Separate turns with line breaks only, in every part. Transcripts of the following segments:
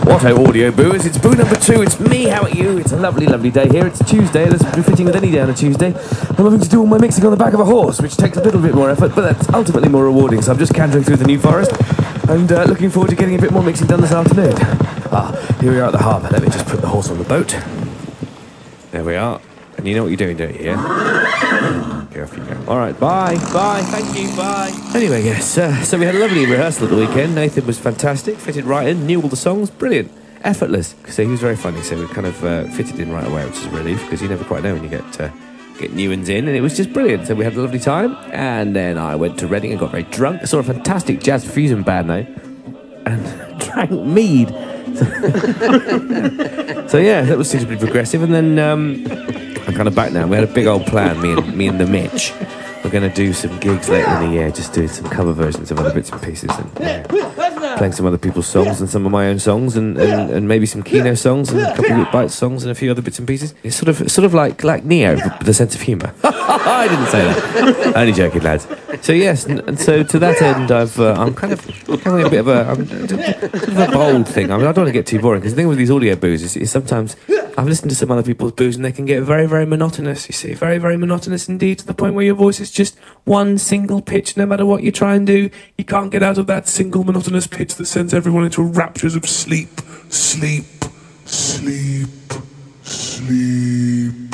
What audio booers, it's boo number 2, it's me, how are you? It's a lovely, lovely day here, it's Tuesday, that's befitting with any day on a Tuesday. I'm having to do all my mixing on the back of a horse, which takes a little bit more effort, but that's ultimately more rewarding, so I'm just cantering through the New Forest, and looking forward to getting a bit more mixing done this afternoon. Here we are at the harbour, let me just put the horse on the boat. There we are, and you know what you're doing, don't you, yeah? Here off you go. Alright, bye, thank you, bye. Anyway, yes, so we had a lovely rehearsal at the weekend. Nathan was fantastic, fitted right in, knew all the songs, brilliant, effortless. So he was very funny, so we kind of fitted in right away, which is a relief, because you never quite know when you get new ones in, and it was just brilliant. So we had a lovely time, and then I went to Reading and got very drunk. I saw a fantastic jazz fusion band though, and drank mead. So yeah, that was suitably progressive, and then I'm kind of back now. We had a big old plan, me and the Mitch. We're going to do some gigs later in the year, just doing some cover versions of other bits and pieces, and playing some other people's songs and some of my own songs, and maybe some Kino songs and a couple of Root Bites songs and a few other bits and pieces. It's sort of like Neo, with a sense of humour. I didn't say that. Only joking, lads. So yes, and so to that end, I'm kind of having a bit of a bold thing. I mean, I don't want to get too boring, because the thing with these audio boos is sometimes I've listened to some other people's boos and they can get very, very monotonous, you see. Very, very monotonous indeed, to the point where your voice is just one single pitch. No matter what you try and do, you can't get out of that single monotonous pitch that sends everyone into raptures of sleep, sleep, sleep, sleep,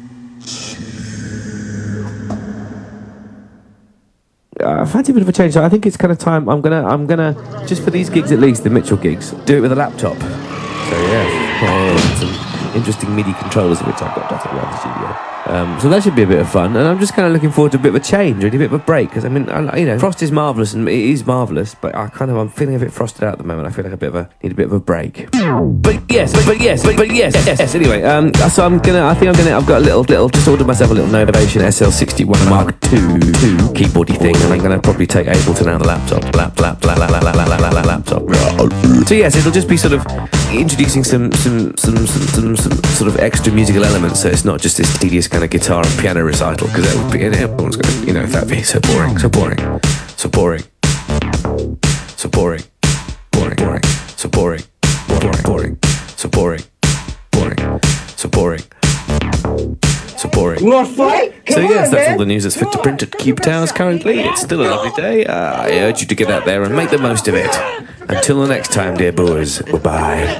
I fancy a bit of a change, so I think it's kind of time. I'm gonna just for these gigs at least, the Mitchell gigs, do it with a laptop. So yeah, some interesting MIDI controllers which I've got dotted around the studio. So that should be a bit of fun, and I'm just kind of looking forward to a bit of a change, really, a bit of a break, because I mean, you know, Frost is marvellous, and it is marvellous, but I'm feeling a bit frosted out at the moment. I feel like need a bit of a break. But yes. Anyway, so I've got a little, just ordered myself a little Novation SL61 Mark II keyboardy thing, and I'm gonna probably take Ableton out of the laptop. So yes, it'll just be sort of introducing some sort of extra musical elements, so it's not just this tedious kind of guitar and piano recital, because that would be, everyone's gonna, you know, that'd be so boring. So yes, that's all the news that's fit to print at Cube Towers currently. It's still a lovely day. I urge you to get out there and make the most of it. Until the next time, dear boys, bye-bye.